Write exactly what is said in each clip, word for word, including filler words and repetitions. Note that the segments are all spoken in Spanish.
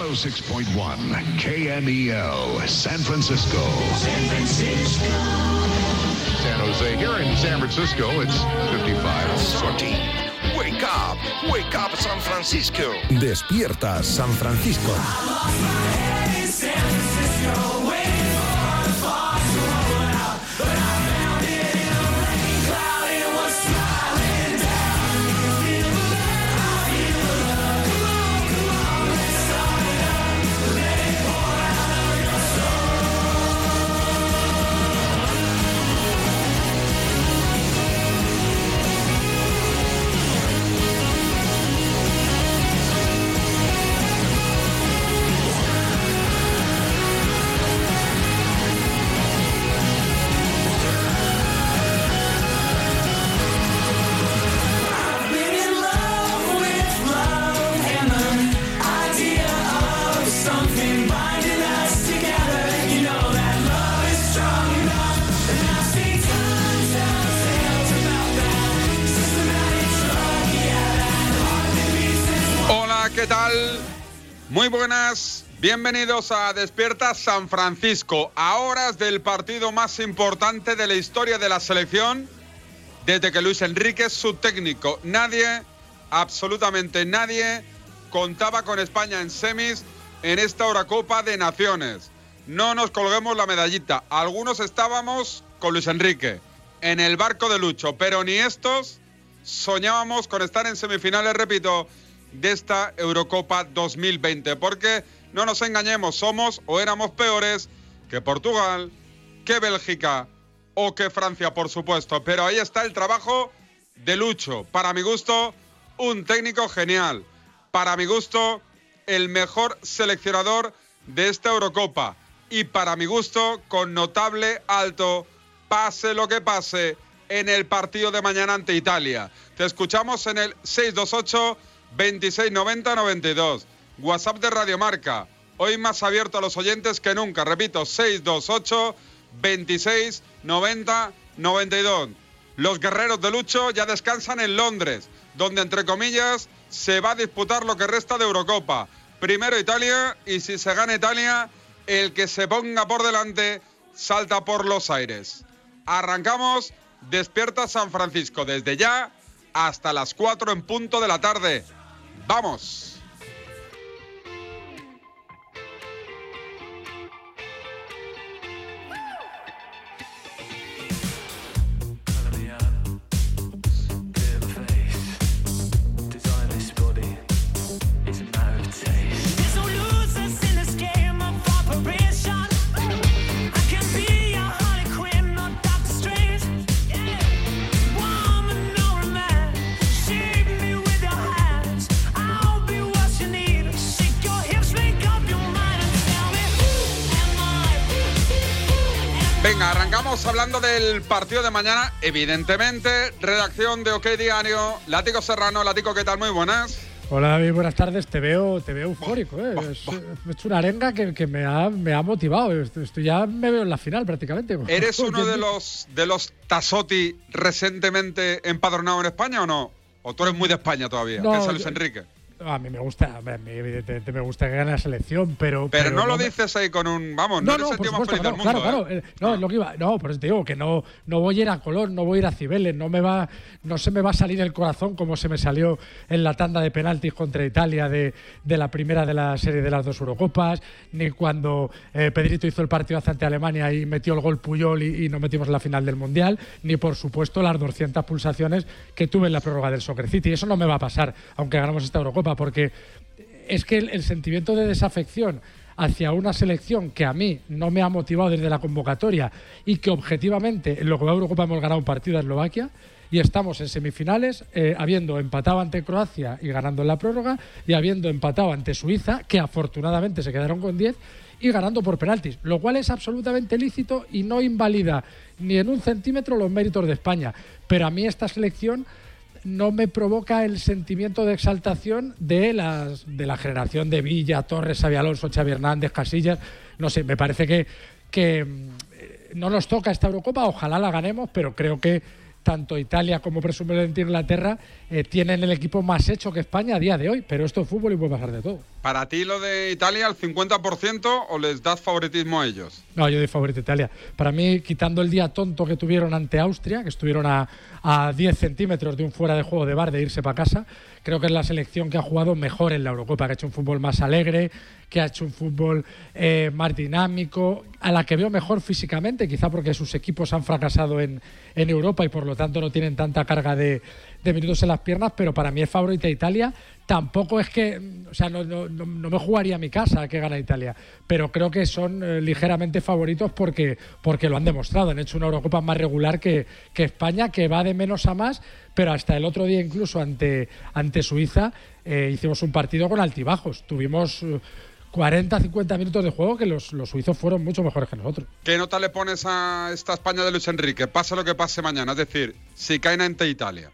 ciento seis punto uno K M E L, San Francisco. San Francisco. San Jose. Here in San Francisco, it's fifty-five. Sortie. Wake up. Wake up, San Francisco. Despierta, San Francisco. ¿Qué tal? Muy buenas, bienvenidos a Despierta San Francisco, a horas del partido más importante de la historia de la selección desde que Luis Enrique es su técnico. Nadie, absolutamente nadie, contaba con España en semis en esta Eurocopa de Naciones. No nos colguemos la medallita, algunos estábamos con Luis Enrique en el barco de Lucho, pero ni estos soñábamos con estar en semifinales, repito, de esta Eurocopa dos mil veinte, porque no nos engañemos, somos o éramos peores que Portugal, que Bélgica o que Francia, por supuesto, pero ahí está el trabajo de Lucho, para mi gusto un técnico genial, para mi gusto el mejor seleccionador de esta Eurocopa y para mi gusto con notable alto, pase lo que pase, en el partido de mañana ante Italia. Te escuchamos en el seis dos ocho, veintiséis noventa, noventa y dos. WhatsApp de Radio Marca. Hoy más abierto a los oyentes que nunca. Repito, seis dos ocho, veintiséis noventa, noventa y dos. Los guerreros de Lucho ya descansan en Londres, donde, entre comillas, se va a disputar lo que resta de Eurocopa. Primero Italia, y si se gana Italia, el que se ponga por delante salta por los aires. Arrancamos Despierta San Francisco desde ya hasta las cuatro en punto de la tarde. ¡Vamos! Venga, arrancamos hablando del partido de mañana, evidentemente. Redacción de OK Diario, Lático Serrano. Lático, ¿qué tal? Muy buenas. Hola David, buenas tardes. Te veo, te veo eufórico, ¿eh? Es, es una arenga que, que me, ha, me ha motivado. Esto ya me veo en la final prácticamente. ¿Eres uno de los de los Tassotti recientemente empadronado en España o no? ¿O tú eres muy de España todavía? No, ¿Qué es Luis Enrique? A mí me gusta, a mí evidentemente me gusta que gane la selección, pero... Pero, pero no, no lo me... dices ahí con un... Vamos, no, no eres el tío más feliz del mundo, claro, ¿eh? claro, eh, no, es lo que iba... No, por eso te digo que no, no voy a ir a Colón, no voy a ir a Cibeles, no me va, no se me va a salir el corazón como se me salió en la tanda de penaltis contra Italia de, de la primera de la serie de las dos Eurocopas, ni cuando eh, Pedrito hizo el partido ante Alemania y metió el gol Puyol y, y nos metimos en la final del Mundial, ni por supuesto las doscientas pulsaciones que tuve en la prórroga del Soccer City. Eso no me va a pasar, aunque ganamos esta Eurocopa, porque... es que el, el sentimiento de desafección hacia una selección que a mí no me ha motivado desde la convocatoria y que objetivamente en lo que va a Eurocopa hemos ganado un partido a Eslovaquia y estamos en semifinales eh, habiendo empatado ante Croacia y ganando en la prórroga y habiendo empatado ante Suiza, que afortunadamente se quedaron con diez, y ganando por penaltis, lo cual es absolutamente lícito y no invalida ni en un centímetro los méritos de España. Pero a mí esta selección no me provoca el sentimiento de exaltación de las de la generación de Villa, Torres, Xabi Alonso, Xavi Hernández, Casillas. No sé, me parece que, que no nos toca esta Eurocopa, ojalá la ganemos, pero creo que tanto Italia como presumiblemente Inglaterra eh, tienen el equipo más hecho que España a día de hoy, pero esto es fútbol y puede pasar de todo. ¿Para ti lo de Italia al cincuenta por ciento o les das favoritismo a ellos? No, yo doy favorito a Italia. Para mí, quitando el día tonto que tuvieron ante Austria, que estuvieron a, a diez centímetros de un fuera de juego de bar de irse para casa, creo que es la selección que ha jugado mejor en la Eurocopa, que ha hecho un fútbol más alegre, que ha hecho un fútbol eh, más dinámico, a la que veo mejor físicamente, quizá porque sus equipos han fracasado en, en Europa y por lo tanto no tienen tanta carga de, de minutos en las piernas, pero para mí es favorita Italia. Tampoco es que, o sea, no, no, no me jugaría a mi casa a que gana Italia, pero creo que son eh, ligeramente favoritos porque, porque lo han demostrado. Han hecho una Eurocopa más regular que, que España, que va de menos a más, pero hasta el otro día incluso ante, ante Suiza eh, hicimos un partido con altibajos. Tuvimos eh, cuarenta a cincuenta minutos de juego que los, los suizos fueron mucho mejores que nosotros. ¿Qué nota le pones a esta España de Luis Enrique? Pase lo que pase mañana, es decir, si caen ante Italia.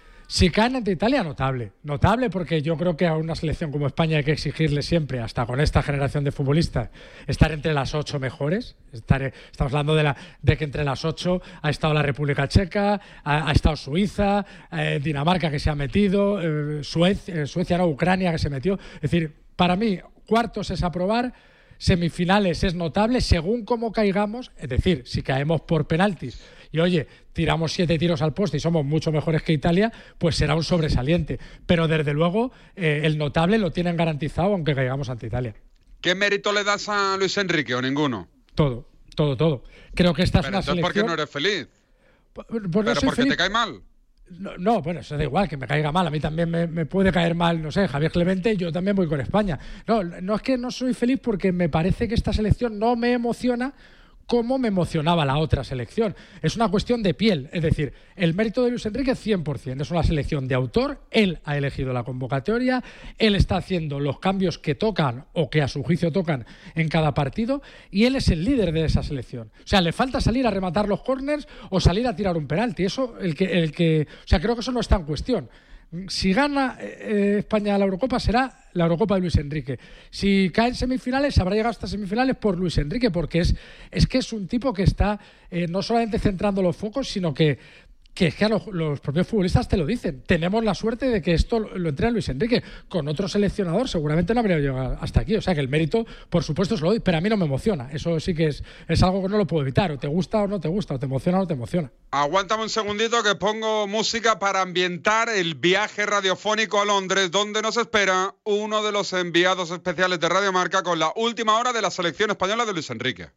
Si caen ante Italia, notable. Notable porque yo creo que a una selección como España hay que exigirle siempre, hasta con esta generación de futbolistas, estar entre las ocho mejores. Estar, estamos hablando de, la, de que entre las ocho ha estado la República Checa, ha, ha estado Suiza, eh, Dinamarca que se ha metido, eh, Suecia, eh, Suecia, no, Ucrania que se metió. Es decir, para mí, cuartos es aprobar, semifinales es notable, según cómo caigamos, es decir, si caemos por penaltis y oye, tiramos siete tiros al poste y somos mucho mejores que Italia, pues será un sobresaliente. Pero desde luego eh, el notable lo tienen garantizado aunque caigamos ante Italia. ¿Qué mérito le das a Luis Enrique o ninguno? Todo, todo, todo. Creo que esta es Pero una entonces, selección... ¿por qué no eres feliz? Pues no ¿Pero soy porque feliz. te cae mal? No, no, bueno, eso da igual, que me caiga mal. A mí también me, me puede caer mal, no sé, Javier Clemente, yo también voy con España. No, no es que no soy feliz porque me parece que esta selección no me emociona como me emocionaba la otra selección. Es una cuestión de piel, es decir, el mérito de Luis Enrique cien por ciento, es una selección de autor, él ha elegido la convocatoria, él está haciendo los cambios que tocan o que a su juicio tocan en cada partido y él es el líder de esa selección. O sea, le falta salir a rematar los córners o salir a tirar un penalti, eso el que el que, o sea, creo que eso no está en cuestión. Si gana eh, España la Eurocopa será la Eurocopa de Luis Enrique. Si cae en semifinales habrá llegado hasta semifinales por Luis Enrique, porque es, es que es un tipo que está eh, no solamente centrando los focos, sino que que es que a los, los propios futbolistas te lo dicen. Tenemos la suerte de que esto lo, lo entrena Luis Enrique. Con otro seleccionador seguramente no habría llegado hasta aquí. O sea que el mérito, por supuesto, se lo doy, pero a mí no me emociona. Eso sí que es, es algo que no lo puedo evitar. O te gusta o no te gusta, o te emociona o no te emociona. Aguántame un segundito que pongo música para ambientar el viaje radiofónico a Londres, donde nos espera uno de los enviados especiales de Radio Marca con la última hora de la selección española de Luis Enrique.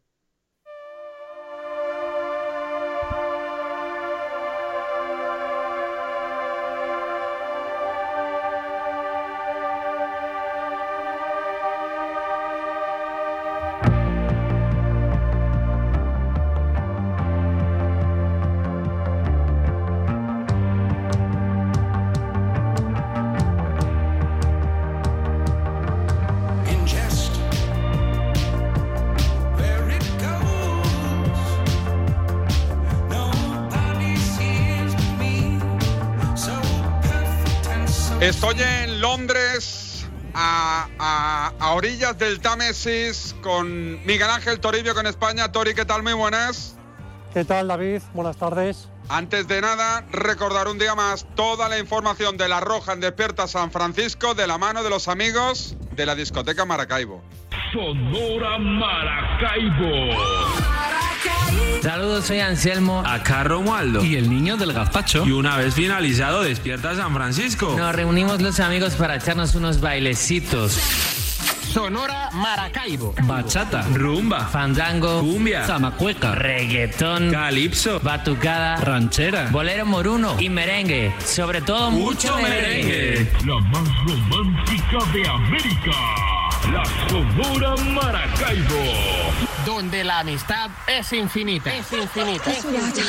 Estoy en Londres, a, a, a orillas del Támesis, con Miguel Ángel Toribio, con España. Tori, ¿qué tal? Muy buenas. ¿Qué tal, David? Buenas tardes. Antes de nada, recordar un día más toda la información de La Roja en Despierta San Francisco, de la mano de los amigos de la discoteca Maracaibo. Sonora Maracaibo. Saludos, soy Anselmo. Acá Romualdo. Y el niño del gazpacho. Y una vez finalizado Despierta San Francisco, nos reunimos los amigos para echarnos unos bailecitos. Sonora Maracaibo. bachata, rumba, Fandango, cumbia, zamacueca, reggaetón, calipso, batucada, ranchera, bolero moruno y merengue. Sobre todo mucho, mucho merengue. merengue. La más romántica de América. La Sonora Maracaibo. Donde la amistad es infinita. Es infinita. Es infinita.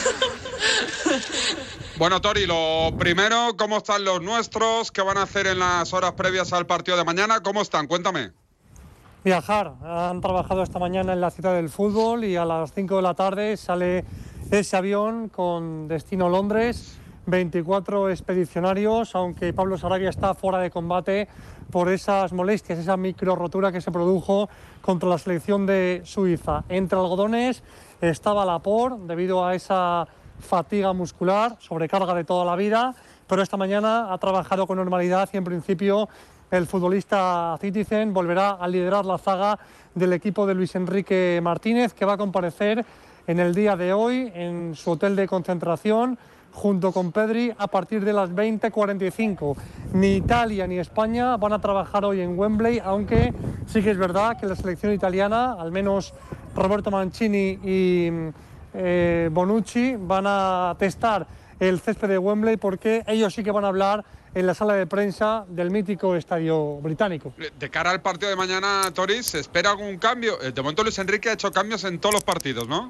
Bueno, Tori, lo primero, ¿cómo están los nuestros? ¿Qué van a hacer en las horas previas al partido de mañana? ¿Cómo están? Cuéntame. Viajar. Han trabajado esta mañana en la ciudad del fútbol y a las cinco de la tarde sale ese avión con destino Londres. veinticuatro expedicionarios, aunque Pablo Sarabia está fuera de combate por esas molestias, esa micro rotura que se produjo contra la selección de Suiza. Entre algodones estaba Laporte debido a esa fatiga muscular, sobrecarga de toda la vida, pero esta mañana ha trabajado con normalidad y en principio el futbolista Citizen volverá a liderar la zaga del equipo de Luis Enrique Martínez, que va a comparecer en el día de hoy en su hotel de concentración junto con Pedri a partir de las veinte cuarenta y cinco. Ni Italia ni España van a trabajar hoy en Wembley, aunque sí que es verdad que la selección italiana, al menos Roberto Mancini y eh, Bonucci, van a testar el césped de Wembley porque ellos sí que van a hablar en la sala de prensa del mítico estadio británico. De cara al partido de mañana, Tori, ¿se espera algún cambio? De momento Luis Enrique ha hecho cambios en todos los partidos, ¿no?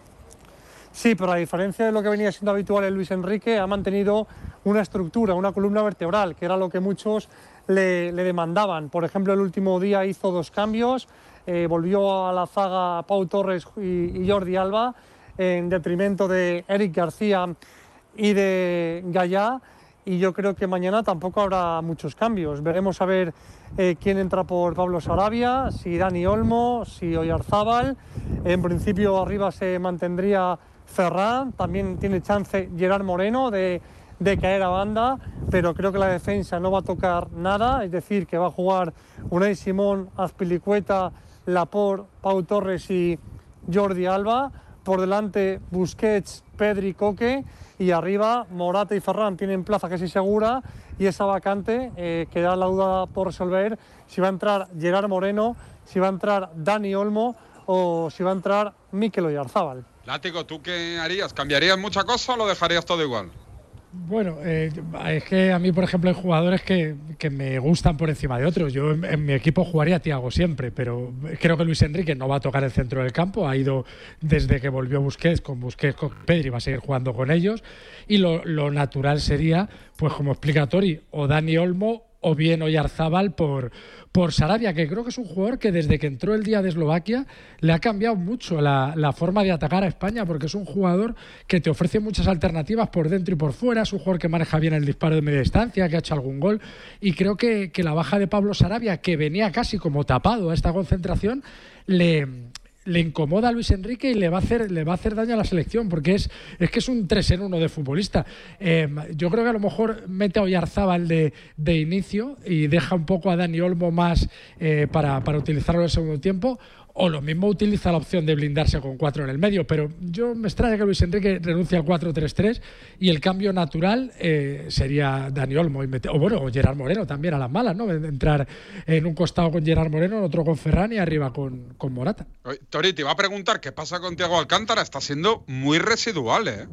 Sí, pero a diferencia de lo que venía siendo habitual en Luis Enrique, ha mantenido una estructura, una columna vertebral, que era lo que muchos le, le demandaban. Por ejemplo, el último día hizo dos cambios, eh, volvió a la zaga Pau Torres y, y Jordi Alba, en detrimento de Eric García y de Gallá, y yo creo que mañana tampoco habrá muchos cambios. Veremos a ver eh, quién entra por Pablo Sarabia, si Dani Olmo, si Oyarzábal. En principio arriba se mantendría Ferran, también tiene chance Gerard Moreno de, de caer a banda, pero creo que la defensa no va a tocar nada, es decir, que va a jugar Unai Simón, Azpilicueta, Laporte, Pau Torres y Jordi Alba. Por delante Busquets, Pedri, Coque, y arriba Morata y Ferran tienen plaza casi segura, y esa vacante eh, queda la duda por resolver si va a entrar Gerard Moreno, si va a entrar Dani Olmo o si va a entrar Mikel Oyarzábal. Látigo, ¿tú qué harías? ¿Cambiarías mucha cosa o lo dejarías todo igual? Bueno, eh, es que a mí, por ejemplo, hay jugadores que, que me gustan por encima de otros. Yo en, en mi equipo jugaría a Thiago siempre, pero creo que Luis Enrique no va a tocar el centro del campo. Ha ido desde que volvió Busquets, con Busquets, con Pedri, va a seguir jugando con ellos. Y lo, lo natural sería, pues como explica Tori, o Dani Olmo o bien Oyarzábal por, por Sarabia, que creo que es un jugador que desde que entró el día de Eslovaquia le ha cambiado mucho la, la forma de atacar a España, porque es un jugador que te ofrece muchas alternativas por dentro y por fuera, es un jugador que maneja bien el disparo de media distancia, que ha hecho algún gol, y creo que, que la baja de Pablo Sarabia, que venía casi como tapado a esta concentración, le... le incomoda a Luis Enrique y le va a hacer le va a hacer daño a la selección, porque es, es que es un tres en uno de futbolista. Eh, yo creo que a lo mejor mete a Oyarzábal de, de inicio y deja un poco a Dani Olmo más eh, para, para utilizarlo en el segundo tiempo, o lo mismo utiliza la opción de blindarse con cuatro en el medio, pero yo me extraña que Luis Enrique renuncie al cuatro tres tres y el cambio natural eh, sería Dani Olmo, y mete, o bueno, o Gerard Moreno también a las malas, ¿no? Entrar en un costado con Gerard Moreno, en otro con Ferran y arriba con, con Morata. Tori, te iba a preguntar qué pasa con Thiago Alcántara, está siendo muy residual, ¿eh?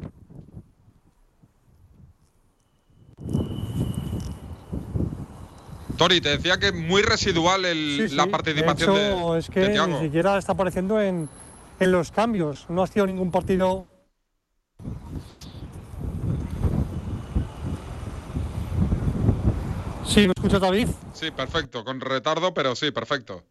Tori, te decía que es muy residual el, sí, sí. la participación de hecho, de, es que de Thiago. Ni siquiera está apareciendo en, en los cambios. No ha sido ningún partido. Sí, ¿me escuchas, David? Sí, perfecto, con retardo, pero sí, perfecto.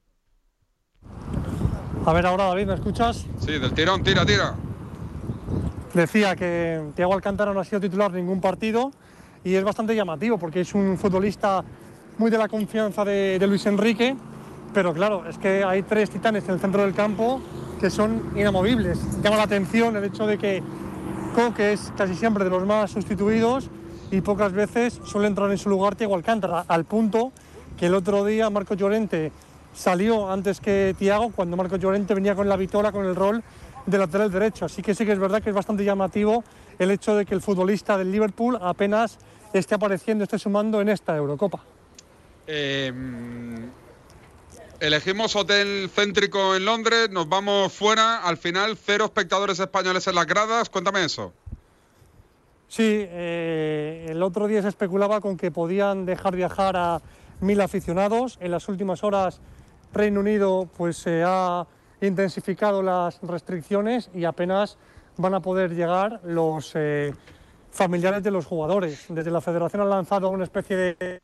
A ver ahora, David, ¿me escuchas? Sí, del tirón, tira, tira. Decía que Thiago Alcántara no ha sido titular en ningún partido y es bastante llamativo porque es un futbolista muy de la confianza de, de Luis Enrique, pero claro, es que hay tres titanes en el centro del campo que son inamovibles. Llama la atención el hecho de que Coque es casi siempre de los más sustituidos y pocas veces suele entrar en su lugar Thiago Alcántara, al punto que el otro día Marco Llorente salió antes que Thiago, cuando Marco Llorente venía con la vitola, con el rol de lateral derecho. Así que sí que es verdad que es bastante llamativo el hecho de que el futbolista del Liverpool apenas esté apareciendo, esté sumando en esta Eurocopa. Eh, elegimos hotel céntrico en Londres, nos vamos fuera, al final cero espectadores españoles en las gradas, cuéntame eso. Sí, eh, el otro día se especulaba con que podían dejar viajar a mil aficionados. En las últimas horas Reino Unido pues se ha intensificado las restricciones y apenas van a poder llegar los eh, familiares de los jugadores. Desde la Federación han lanzado una especie de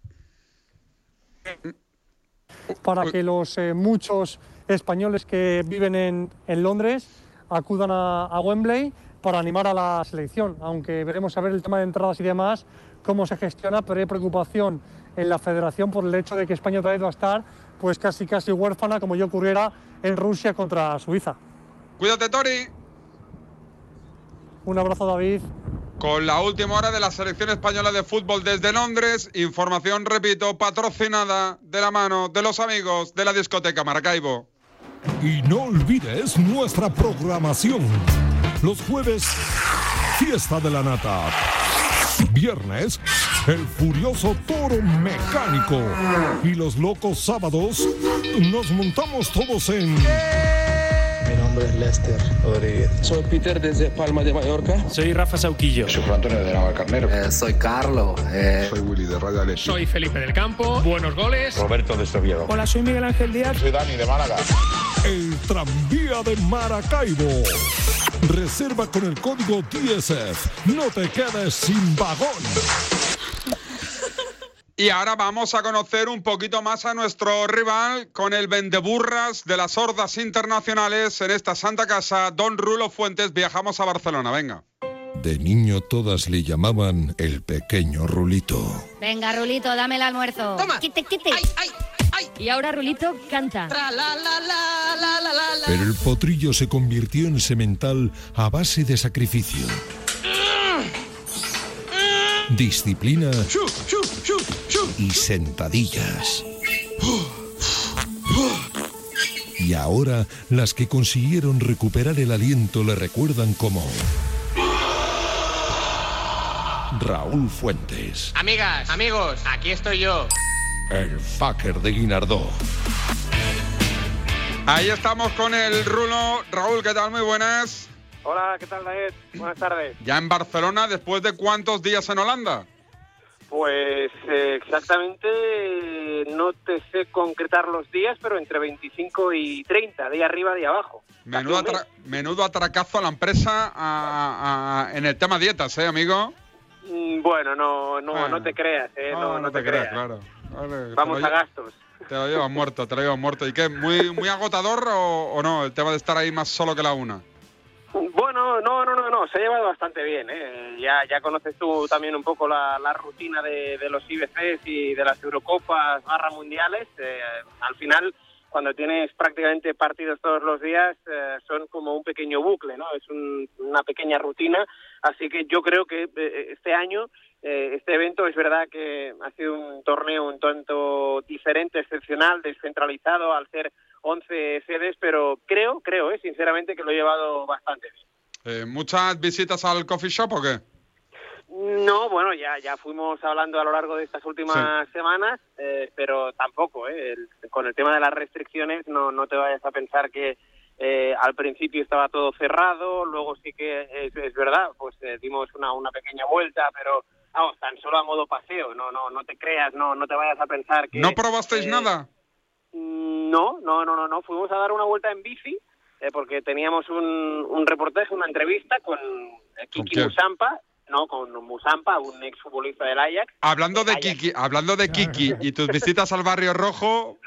para que los eh, muchos españoles que viven en, en Londres acudan a, a Wembley para animar a la selección, aunque veremos a ver el tema de entradas y demás, cómo se gestiona, pero hay preocupación en la Federación por el hecho de que España otra vez va a estar pues casi casi huérfana, como ya ocurriera en Rusia contra Suiza. Cuídate, Tori. Un abrazo, David. con la última hora de la selección española de fútbol desde Londres. Información, repito, patrocinada de la mano de los amigos de la discoteca Maracaibo. Y no olvides nuestra programación. Los jueves, Fiesta de la Nata. Viernes, el furioso toro mecánico. Y los locos sábados, nos montamos todos en... Mi nombre es Lester Rodríguez. Soy Peter desde Palma de Mallorca. Soy Rafa Sauquillo. Soy Juan Antonio de Navalcarnero. Eh, soy Carlos. Eh... Soy Willy de Radio Alexi. Soy Felipe del Campo. Buenos goles. Roberto de Oviedo. Hola, soy Miguel Ángel Díaz. Soy Dani de Málaga. El tranvía de Maracaibo. Reserva con el código D S F. No te quedes sin vagón. Y ahora vamos a conocer un poquito más a nuestro rival con el vendeburras de las hordas internacionales en esta santa casa, don Rulo Fuentes. Viajamos a Barcelona, venga. De niño todas le llamaban el pequeño Rulito. Venga, Rulito, dame el almuerzo. Toma. Quite, quite. Ay, ay, ay. Y ahora Rulito canta. Tra, la, la, la, la, la, la. Pero el potrillo se convirtió en semental a base de sacrificio. Disciplina y sentadillas. Y ahora las que consiguieron recuperar el aliento le recuerdan como Raúl Fuentes. Amigas, amigos, aquí estoy yo. El fucker de Guinardó. Ahí estamos con el Rulo. Raúl, ¿qué tal? Muy buenas. Hola, ¿qué tal, David? Buenas tardes. Ya en Barcelona, ¿después de cuántos días en Holanda? Pues eh, exactamente no te sé concretar los días, pero entre veinticinco y treinta, de arriba, de abajo. Menudo, atra menudo atracazo a la empresa a, a, en el tema dietas, ¿eh, amigo? Mm, bueno, no no, ah, no te creas, ¿eh? No, no, no, no te, te creas, creas. Claro. Vale, vamos a gastos. Te lo llevas muerto, te lo llevas muerto. ¿Y qué? ¿Muy, muy agotador o, o no? El tema de estar ahí más solo que la una. Bueno, no, no, no, no, se ha llevado bastante bien, ¿eh? Ya, ya conoces tú también un poco la, la rutina de, de los I B Cs y de las Eurocopas barra mundiales. Eh, al final, cuando tienes prácticamente partidos todos los días, eh, son como un pequeño bucle, ¿no? Es un, una pequeña rutina, así que yo creo que eh, este año, eh, este evento es verdad que ha sido un torneo un tanto diferente, excepcional, descentralizado al ser once sedes, pero creo, creo, eh, sinceramente que lo he llevado bastante bien. Eh, ¿Muchas visitas al coffee shop o qué? No, bueno, ya ya fuimos hablando a lo largo de estas últimas sí. semanas, eh, pero tampoco, eh, el, con el tema de las restricciones no, no te vayas a pensar que eh, al principio estaba todo cerrado, luego sí que es, es verdad, pues eh, dimos una, una pequeña vuelta, pero vamos, tan solo a modo paseo, no no no te creas, no no te vayas a pensar que... ¿No probasteis eh, nada? No, no, no, no, no, fuimos a dar una vuelta en bici, eh, porque teníamos un, un reportaje, una entrevista con eh, Kiki ¿Con Musampa, no, con Musampa, un exfutbolista del Ajax. Hablando de Kiki, hablando de Kiki y tus visitas al Barrio Rojo,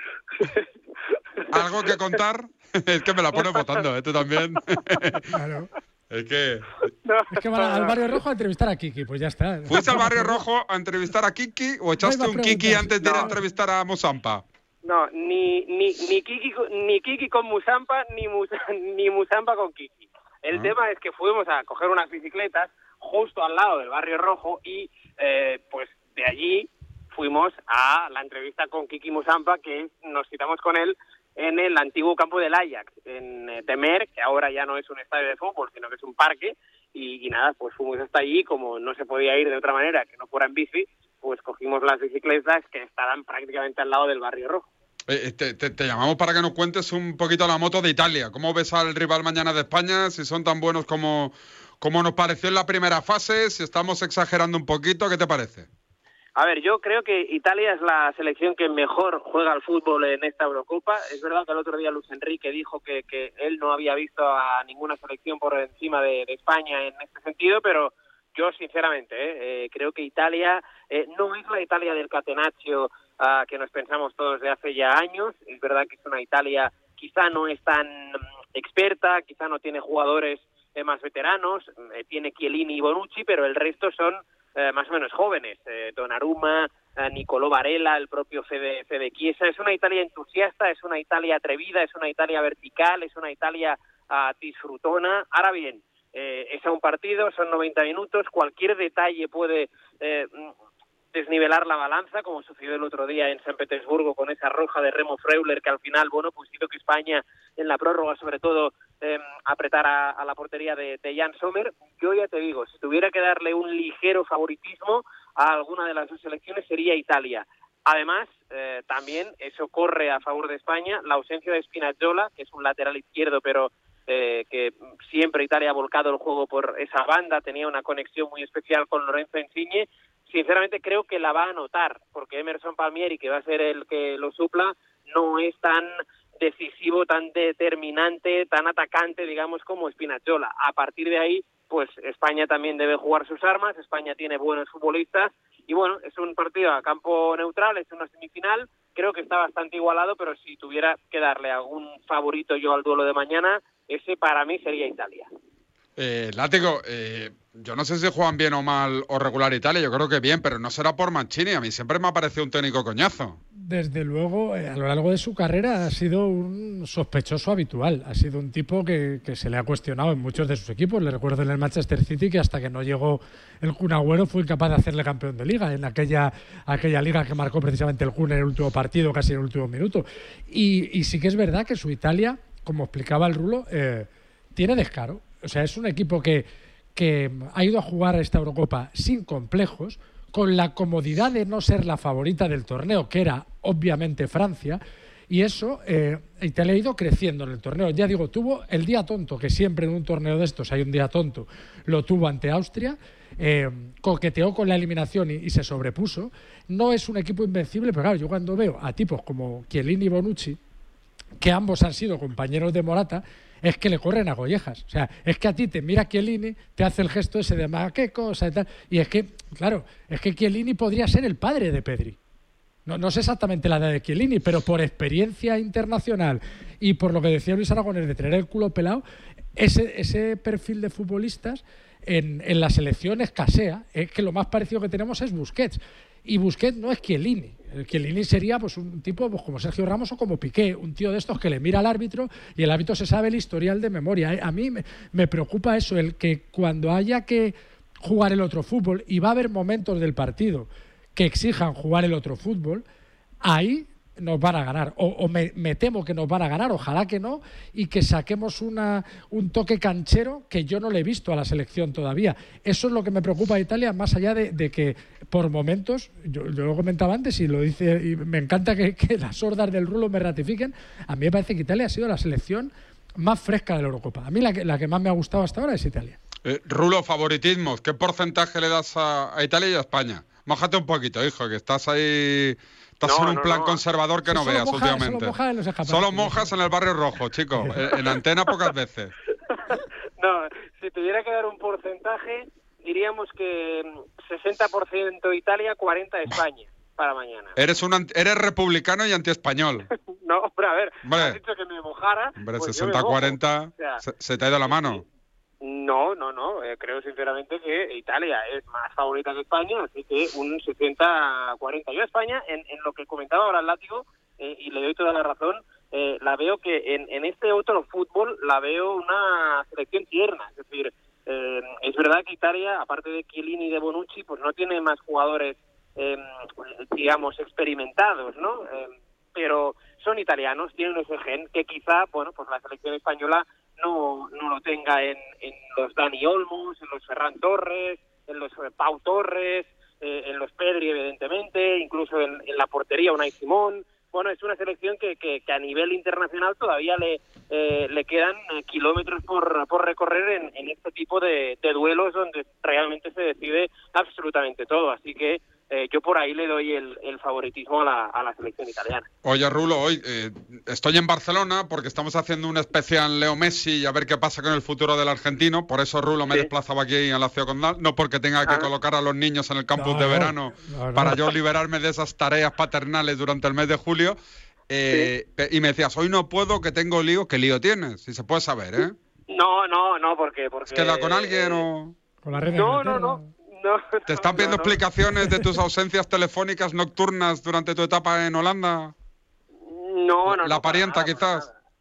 ¿algo que contar? Es que me la pones votando, ¿eh? Tú también. Claro. Es que... No, es que van al Barrio Rojo a entrevistar a Kiki, pues ya está. ¿Fuiste al Barrio Rojo a entrevistar a Kiki o echaste un Kiki antes de ir a entrevistar a Musampa? No, ni ni ni Kiki ni Kiki con Musampa ni Musa, ni Musampa con Kiki. El ah. tema es que fuimos a coger unas bicicletas justo al lado del Barrio Rojo y eh, pues de allí fuimos a la entrevista con Kiki Musampa, que nos citamos con él en el antiguo campo del Ajax, en eh, Temer, que ahora ya no es un estadio de fútbol, sino que es un parque, y, y nada, pues fuimos hasta allí, como no se podía ir de otra manera que no fuera en bici, pues cogimos las bicicletas que estarán prácticamente al lado del Barrio Rojo. Eh, te, te, te llamamos para que nos cuentes un poquito la moto de Italia. ¿Cómo ves al rival mañana de España? Si son tan buenos como, como nos pareció en la primera fase, si estamos exagerando un poquito, ¿qué te parece? A ver, yo creo que Italia es la selección que mejor juega al fútbol en esta Eurocopa. Es verdad que el otro día Luis Enrique dijo que, que él no había visto a ninguna selección por encima de, de España en este sentido, pero yo sinceramente eh, eh, creo que Italia eh, no es la Italia del Catenaccio uh, que nos pensamos todos de hace ya años. Es verdad que es una Italia quizá no es tan um, experta, quizá no tiene jugadores eh, más veteranos, eh, tiene Chiellini y Bonucci, pero el resto son Eh, más o menos jóvenes, eh, Donnarumma, eh, Nicolò Varela, el propio Fede, Fede Chiesa. Es una Italia entusiasta, es una Italia atrevida, es una Italia vertical, es una Italia uh, disfrutona. Ahora bien, eh, es a un partido, son noventa minutos, cualquier detalle puede eh, desnivelar la balanza, como sucedió el otro día en San Petersburgo con esa roja de Remo Freuler, que al final, bueno, pues hizo que España en la prórroga, sobre todo, eh, apretara a la portería de, de Jan Sommer. Yo ya te digo, si tuviera que darle un ligero favoritismo a alguna de las dos selecciones sería Italia. Además, eh, también eso corre a favor de España, la ausencia de Spinazzola, que es un lateral izquierdo, pero eh, que siempre Italia ha volcado el juego por esa banda, tenía una conexión muy especial con Lorenzo Insigne. Sinceramente creo que la va a notar, porque Emerson Palmieri, que va a ser el que lo supla, no es tan decisivo, tan determinante, tan atacante, digamos, como Spinazzola. A partir de ahí, pues España también debe jugar sus armas, España tiene buenos futbolistas, y bueno, es un partido a campo neutral, es una semifinal, creo que está bastante igualado, pero si tuviera que darle algún favorito yo al duelo de mañana, ese para mí sería Italia. Eh, Látigo, eh, yo no sé si juegan bien o mal o regular Italia, yo creo que bien, pero no será por Mancini, a mí siempre me ha parecido un técnico coñazo. Desde luego, eh, a lo largo de su carrera ha sido un sospechoso habitual, ha sido un tipo que, que se le ha cuestionado en muchos de sus equipos. Le recuerdo en el Manchester City que hasta que no llegó el Kun Agüero fue incapaz de hacerle campeón de liga, en aquella, aquella liga que marcó precisamente el Kun en el último partido, casi en el último minuto. Y, y sí que es verdad que su Italia, como explicaba el Rulo, eh, tiene descaro. O sea, es un equipo que, que ha ido a jugar a esta Eurocopa sin complejos, con la comodidad de no ser la favorita del torneo, que era obviamente Francia, y eso, eh, Italia ha ido creciendo en el torneo. Ya digo, tuvo el día tonto, que siempre en un torneo de estos hay un día tonto, lo tuvo ante Austria, eh, coqueteó con la eliminación y, y se sobrepuso. No es un equipo invencible, pero claro, yo cuando veo a tipos como Chiellini y Bonucci, que ambos han sido compañeros de Morata, es que le corren a collejas. O sea, es que a ti te mira Chiellini, te hace el gesto ese de ma, qué cosa y tal, y es que, claro, es que Chiellini podría ser el padre de Pedri. No, no sé exactamente la edad de Chiellini, pero por experiencia internacional y por lo que decía Luis Aragonés de tener el culo pelado, ese, ese perfil de futbolistas en, en la selección escasea. Es que lo más parecido que tenemos es Busquets. Y Busquets no es Chiellini. El Chiellini sería pues un tipo pues, como Sergio Ramos o como Piqué, un tío de estos que le mira al árbitro y el árbitro se sabe el historial de memoria. A mí me, me preocupa eso, el que cuando haya que jugar el otro fútbol, y va a haber momentos del partido que exijan jugar el otro fútbol, ahí nos van a ganar, o, o me, me temo que nos van a ganar, ojalá que no, y que saquemos una, un toque canchero que yo no le he visto a la selección todavía. Eso es lo que me preocupa de Italia, más allá de, de que por momentos, yo, yo lo comentaba antes y lo dice, y me encanta que, que las sordas del Rulo me ratifiquen, a mí me parece que Italia ha sido la selección más fresca de la Eurocopa. A mí la que, la que más me ha gustado hasta ahora es Italia. Eh, Rulo, favoritismos, ¿qué porcentaje le das a, a Italia y a España? Mójate un poquito, hijo, que estás ahí... Estás no, en un no, plan no. conservador que sí, no veas moja, últimamente. Solo, moja en solo mojas en el barrio rojo, chico. en, en antena pocas veces. No, si tuviera que dar un porcentaje, diríamos que sesenta por ciento Italia, cuarenta por ciento España para mañana. Eres un eres republicano y antiespañol. No, hombre, a ver, hombre, has dicho que me mojara. Hombre, pues sesenta a cuarenta, o sea, se, se te ha ido la mano. No, no, no. Eh, creo sinceramente que Italia es más favorita que España, así que un sesenta a cuarenta. Yo a España, en, en lo que comentaba ahora el Látigo, eh, y le doy toda la razón, eh, la veo que en, en este otro fútbol la veo una selección tierna. Es decir, eh, es verdad que Italia, aparte de Chiellini y de Bonucci, pues no tiene más jugadores, eh, digamos, experimentados, ¿no? Eh, pero son italianos, tienen ese gen que quizá, bueno, pues la selección española no no lo tenga en, en los Dani Olmos, en los Ferran Torres, en los Pau Torres, eh, en los Pedri, evidentemente, incluso en, en la portería Unai Simón. Bueno, es una selección que, que, que a nivel internacional todavía le eh, le quedan kilómetros por, por recorrer en, en este tipo de, de duelos donde realmente se decide absolutamente todo. Así que eh, yo por ahí le doy el, el favoritismo a la, a la selección italiana. Oye, Rulo, hoy eh, estoy en Barcelona porque estamos haciendo un especial Leo Messi y a ver qué pasa con el futuro del argentino. Por eso, Rulo, me he sí. desplazado aquí a la Ciudad Condal, no porque tenga que ah. colocar a los niños en el campus no, de verano no, no. para yo liberarme de esas tareas paternales durante el mes de julio. Eh, sí. Y me decías, hoy no puedo, que tengo lío. ¿Qué lío tienes? Si se puede saber, ¿eh? No, no, no, porque... porque ¿Es quedado con alguien o...? Con la red no, no, no, no. ¿Te están pidiendo no, no. explicaciones de tus ausencias telefónicas nocturnas durante tu etapa en Holanda? No, no. ¿La no, parienta, nada, quizás?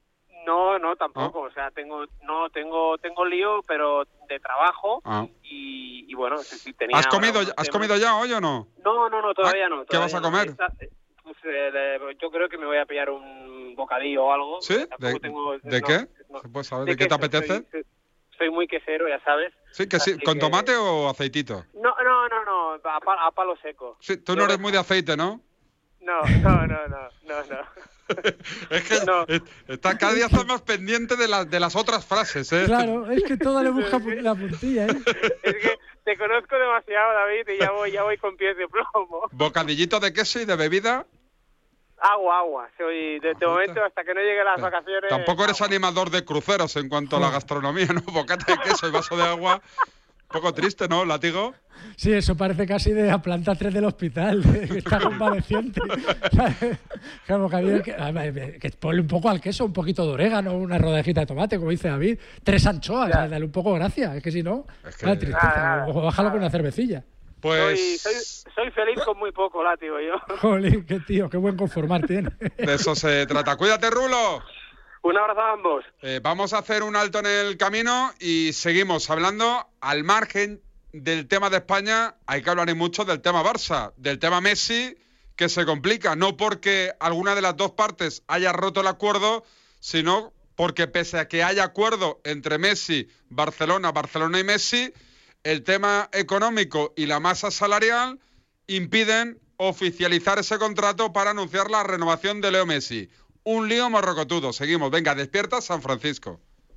No, no, tampoco. ¿No? O sea, tengo, no, tengo, tengo lío, pero de trabajo. Ah. Y, y bueno, sí, sí, tenía. ¿Has comido, ¿has comido ya hoy o no? No, no, no, todavía no. Todavía ¿Qué vas a comer? No. Esta, pues, eh, yo creo que me voy a pillar un bocadillo o algo. ¿Sí? ¿De, tengo, ¿de no, qué? No, ¿Puedes saber de, de qué te apetece? Soy, soy muy quesero, ya sabes. Sí, que sí. ¿Con que... tomate o aceitito? No, no, no, no, a, palo, a palo seco. Sí, tú no eres muy de aceite, ¿no? No, no, no, no, no, no. Es que no. está, cada día estás más pendiente de, la, de las otras frases, ¿eh? Claro, es que todo le busca la puntilla, ¿eh? Es que te conozco demasiado, David, y ya voy, ya voy con pies de plomo. ¿Bocadillito de queso y de bebida? Agua, agua. Soy de, de momento, hasta que no lleguen las vacaciones... Tampoco eres agua. Animador de cruceros en cuanto a la gastronomía, ¿no? Bocata de queso y vaso de agua... Un poco triste, ¿no, Látigo? Sí, eso parece casi de la planta tres del hospital, que está convaleciente. Claro, que, que, que ponle un poco al queso, un poquito de orégano, una rodajita de tomate, como dice David, tres anchoas, ya. Dale un poco gracia, es que si no, es que... tristeza, ah, o bájalo ah, con una cervecilla. Pues... Soy, soy, soy feliz con muy poco, Látigo, yo. Jolín, qué tío, qué buen conformar tiene. De eso se trata. ¡Cuídate, Rulo! Un abrazo a ambos. Eh, vamos a hacer un alto en el camino y seguimos hablando. Al margen del tema de España, hay que hablar y mucho del tema Barça, del tema Messi, que se complica, no porque alguna de las dos partes haya roto el acuerdo, sino porque pese a que haya acuerdo entre Messi, Barcelona, Barcelona y Messi, el tema económico y la masa salarial impiden oficializar ese contrato para anunciar la renovación de Leo Messi. Un lío morrocotudo. Seguimos. Venga, despierta San Francisco.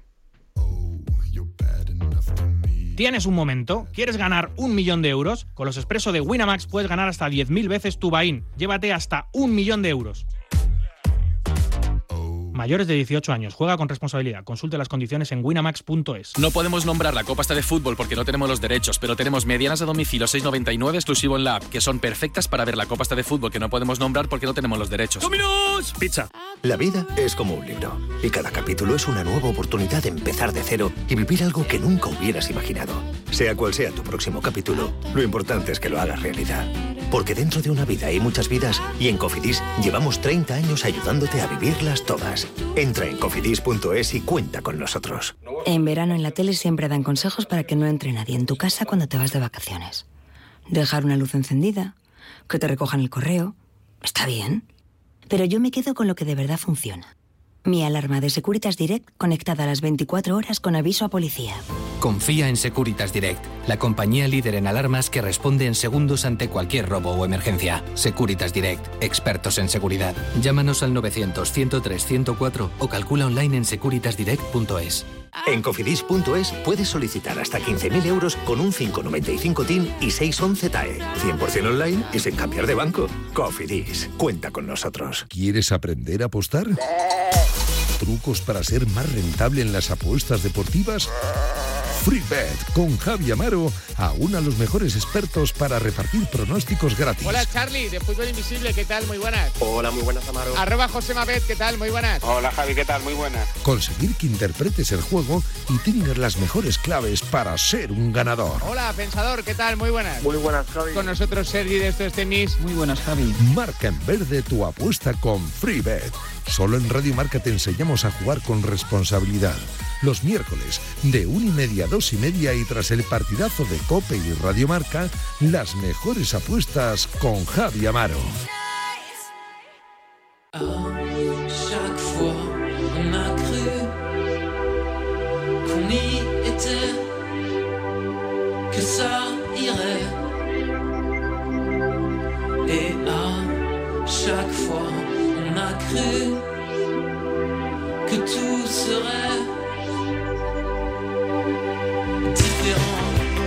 ¿Tienes un momento? ¿Quieres ganar un millón de euros? Con los expresos de Winamax puedes ganar hasta diez mil veces tu buy-in. Llévate hasta un millón de euros. Mayores de dieciocho años. Juega con responsabilidad. Consulte las condiciones en winamax punto es. No podemos nombrar la Copa esta de fútbol porque no tenemos los derechos, pero tenemos medianas de domicilio seis noventa y nueve exclusivo en la app, que son perfectas para ver la Copa esta de fútbol que no podemos nombrar porque no tenemos los derechos. ¡Dominos! Pizza. La vida es como un libro y cada capítulo es una nueva oportunidad de empezar de cero y vivir algo que nunca hubieras imaginado. Sea cual sea tu próximo capítulo, lo importante es que lo hagas realidad. Porque dentro de una vida hay muchas vidas y en Cofidis llevamos treinta años ayudándote a vivirlas todas. Entra en cofidis punto es y cuenta con nosotros. En verano en la tele siempre dan consejos para que no entre nadie en tu casa cuando te vas de vacaciones. Dejar una luz encendida, que te recojan el correo, está bien. Pero yo me quedo con lo que de verdad funciona. Mi alarma de Securitas Direct conectada a las veinticuatro horas con aviso a policía. Confía en Securitas Direct, la compañía líder en alarmas que responde en segundos ante cualquier robo o emergencia. Securitas Direct, expertos en seguridad. Llámanos al novecientos, ciento tres, ciento cuatro o calcula online en securitas direct punto es. En cofidis punto es puedes solicitar hasta quince mil euros con un cinco noventa y cinco T I N y seiscientos once T A E. cien por ciento online y sin cambiar de banco. Cofidis, cuenta con nosotros. ¿Quieres aprender a apostar? ¿Trucos para ser más rentable en las apuestas deportivas? FreeBet con Javi Amaro aúna a los mejores expertos para repartir pronósticos gratis. Hola Charlie, de Fútbol Invisible, ¿qué tal? Muy buenas. Hola, muy buenas, Amaro. Arroba José Mabet, ¿qué tal? Muy buenas. Hola Javi, ¿qué tal? Muy buenas. Conseguir que interpretes el juego y tengas las mejores claves para ser un ganador. Hola Pensador, ¿qué tal? Muy buenas. Muy buenas, Javi. Con nosotros Sergi de Esto es Tenis. Muy buenas, Javi. Marca en verde tu apuesta con FreeBet. Solo en Radio Marca te enseñamos a jugar con responsabilidad. Los miércoles, de una y media a dos y media y tras el partidazo de COPE y Radio Marca, las mejores apuestas con Javi Amaro. Que tout serait différent.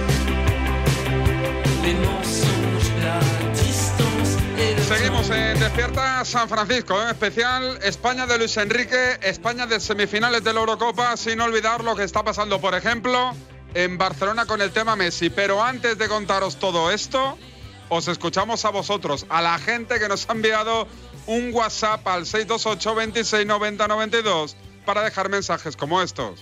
Les mensonges, la distance et le Seguimos en Despierta San Francisco, ¿eh? Especial España de Luis Enrique, España de semifinales de la Eurocopa, sin olvidar lo que está pasando, por ejemplo, en Barcelona con el tema Messi. Pero antes de contaros todo esto, os escuchamos a vosotros, a la gente que nos ha enviado un WhatsApp al seis dos ocho, veintiséis, noventa, noventa y dos para dejar mensajes como estos.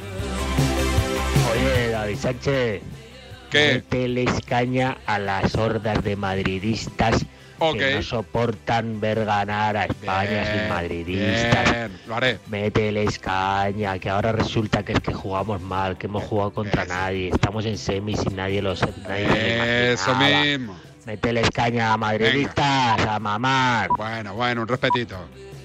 Oye, David Sánchez, ¿qué? Mételes caña a las hordas de madridistas Ok. Que no soportan ver ganar a España Bien, sin madridistas. bien, lo haré. Mételes caña, que ahora resulta que es que jugamos mal, que hemos jugado contra nadie, estamos en semis y nadie lo sabe. Eso mismo. Mételes caña a madridistas, a mamar. Bueno, bueno, un respetito.